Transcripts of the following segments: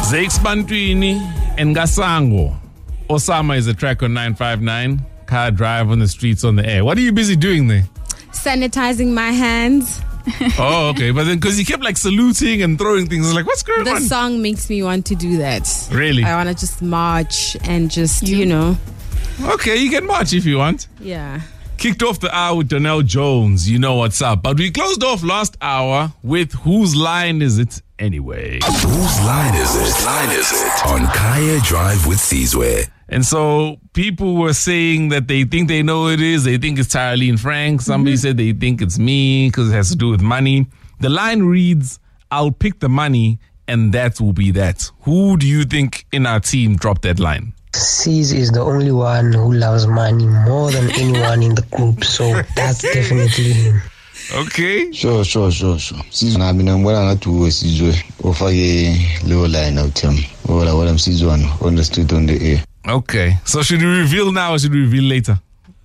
Zakes Bantwini and Gasango. Osama is a track on 959. Car drive on the streets on the air. What are you busy doing there? Sanitizing my hands. Oh, okay. But then, because you kept like saluting and throwing things, I was like, what's going on? The song makes me want to do that. Really? I want to just march and just, you know. Okay, you can march if you want. Yeah. Kicked off the hour with Donnell Jones. You know what's up. But we closed off last hour with Whose Line Is It Anyway? Whose line is it? Whose line is it? On Kaya Drive with Sizwe. And so people were saying that they think they know who it is. They think it's Tyraline Frank. Somebody said they think it's me because it has to do with money. The line reads, I'll pick the money and that will be that. Who do you think in our team dropped that line? Cez is the only one who loves money more than anyone in the group, so that's definitely him. Okay. Sure. Sizwe nami ngibona ngathi uwe Sizwe ofake leyo line out him. What I'm Sizwe on the street on the air. Okay. So should we reveal now or should we reveal later?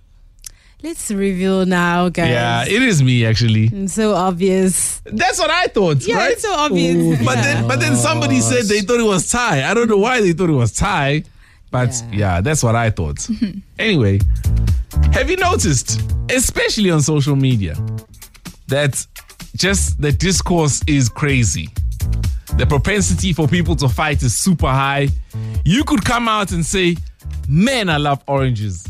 Let's reveal now, guys. Yeah, it is me actually. It's so obvious. That's what I thought, Yeah, right? it's so obvious. But then somebody said they thought it was Ty. I don't know why they thought it was Ty, but yeah that's what I thought. Anyway, have you noticed, especially on social media, that just the discourse is crazy? The propensity for people to fight is super high. You could come out and say, man, I love oranges.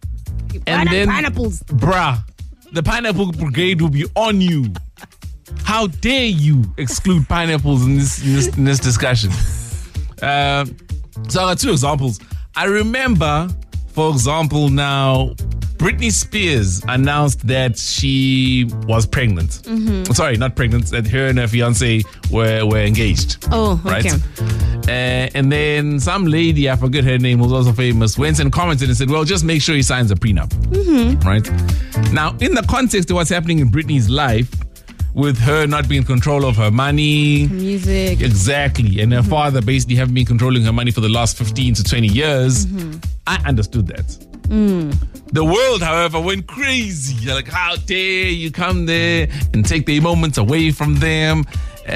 And then, pineapples. Bruh, the pineapple brigade will be on you. How dare you exclude pineapples in this discussion? So I got two examples. I remember, for example, now Britney Spears announced that she was pregnant. Sorry, not pregnant. That her and her fiance were engaged. Oh, right? okay. And then some lady, I forget her name, who's also famous, went and commented and said, well, just make sure he signs a prenup. Right? Now, in the context of what's happening in Britney's life, with her not being in control of her money. Music. Exactly. And her father basically having been controlling her money for the last 15 to 20 years. I understood that. The world, however, went crazy. You're like, how dare you come there and take their moments away from them?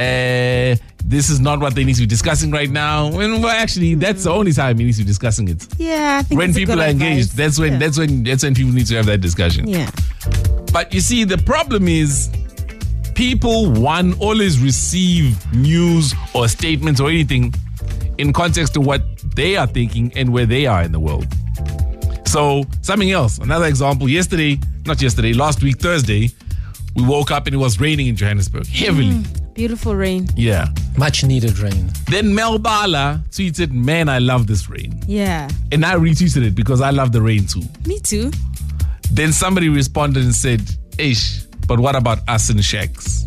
This is not what they need to be discussing right now. Well, actually, that's the only time you need to be discussing it. Yeah, I think when it's a people good are engaged, advice. that's when people need to have that discussion. Yeah. But you see, the problem is people, one, always receive news or statements or anything in context to what they are thinking and where they are in the world. So, something else. Another example. Last week, Thursday, we woke up and it was raining in Johannesburg. Heavily. Beautiful rain. Yeah. Much needed rain. Then Mel Bala tweeted, man, I love this rain. Yeah. And I retweeted it because I love the rain too. Me too. Then somebody responded and said, Ish, but what about us in shacks?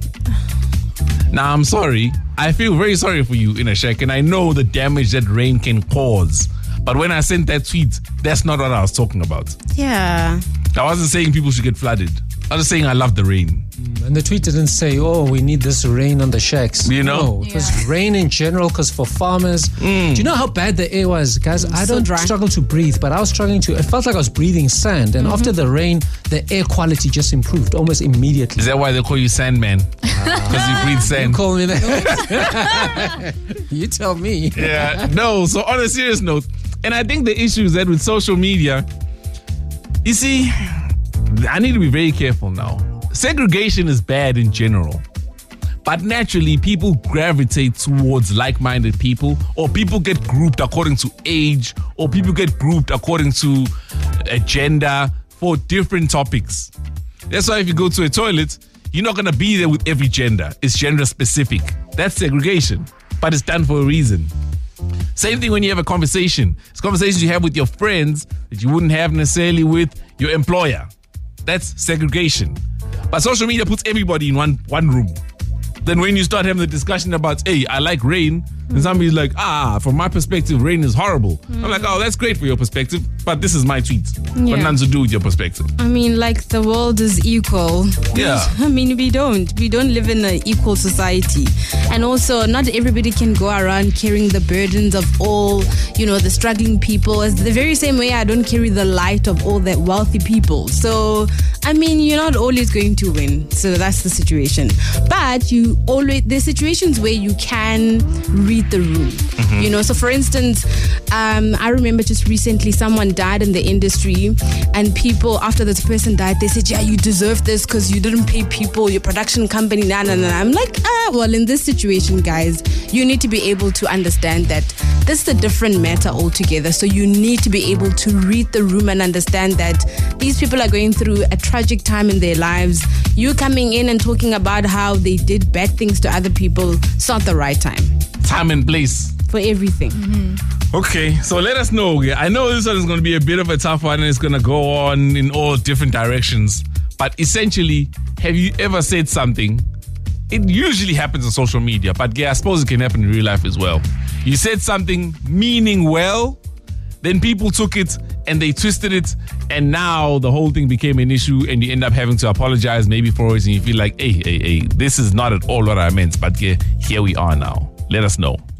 Now, I'm sorry. I feel very sorry for you in a shack, and I know the damage that rain can cause. But when I sent that tweet, that's not what I was talking about. Yeah. I wasn't saying people should get flooded. I was just saying I love the rain. And the tweet didn't say, oh, we need this rain on the shacks. You know? No, it was rain in general because for farmers. Do you know how bad the air was? Guys, I so don't dry. struggle to breathe, but I was struggling to. It felt like I was breathing sand. And after the rain, the air quality just improved almost immediately. Is that why they call you Sandman? Because you breathe sand. Call me that. You tell me. Yeah. No, so on a serious note, and I think the issue is that with social media, you see, I need to be very careful now. Segregation is bad in general. But naturally, people gravitate towards like-minded people, or people get grouped according to age, or people get grouped according to agenda for different topics. That's why if you go to a toilet, you're not going to be there with every gender. It's gender specific. That's segregation, but it's done for a reason. Same thing when you have a conversation. It's conversations you have with your friends that you wouldn't have necessarily with your employer. That's segregation. But social media puts everybody in one room. Then when you start having the discussion about, hey, I like rain, and somebody's like, from my perspective, rain is horrible. I'm like, oh, that's great for your perspective, but this is my tweet. But nothing to do with your perspective. I mean, like, the world is equal. Yeah. I mean, we don't live in an equal society. And also, not everybody can go around carrying the burdens of all, the struggling people. As the very same way I don't carry the light of all the wealthy people. So, I mean, you're not always going to win. So that's the situation. But there's situations where you can read the room. You know, so for instance, I remember just recently someone died in the industry, and people, after this person died, they said, yeah, you deserve this because you didn't pay people, your production company, nah. I'm like, well, in this situation, guys, you need to be able to understand that this is a different matter altogether. So you need to be able to read the room and understand that these people are going through a tragic time in their lives. You coming in and talking about how they did bad things to other people, it's not the right time. Time and place for everything. Okay, so let us know. I know this one is going to be a bit of a tough one and it's going to go on in all different directions. But essentially, have you ever said something? It usually happens on social media, but I suppose it can happen in real life as well. You said something meaning well, then people took it and they twisted it, and now the whole thing became an issue and you end up having to apologize maybe for it, and you feel like, hey, this is not at all what I meant, but here we are now. Let us know.